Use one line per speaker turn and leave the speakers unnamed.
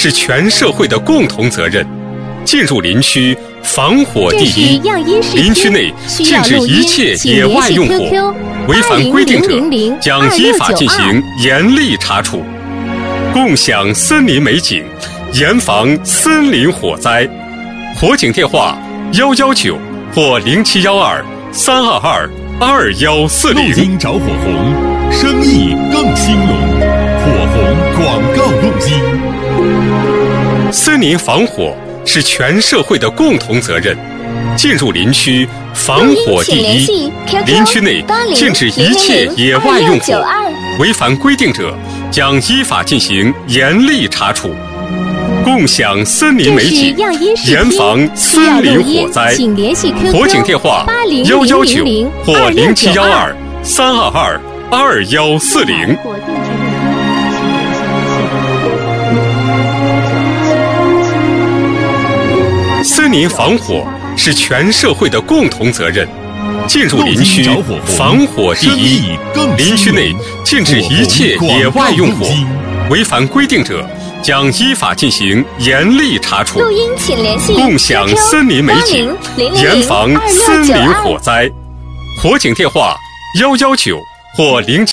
是全社会的共同责任。进入林区，防火第一。林区内禁止一切野外用火，违反规定者将依法进行严厉查处。共享森林美景，严防森林火灾。火警电话119或0712-322-2140。
路经着火红，生意更兴隆。火红广告录音。
森林防火是全社会的共同责任。进入林区，防火第一。林区内禁止一切野外用火，违反规定者将依法进行严厉查处。共享森林美景，严防森林火灾。火警电话119或0712-322-2140。森林防火是全社会的共同责任。进入林区，防火第一。林区内禁止一切野外用火，违反规定者将依法进行严厉查处。共享森林美景，严防森林火灾。火警电话119或07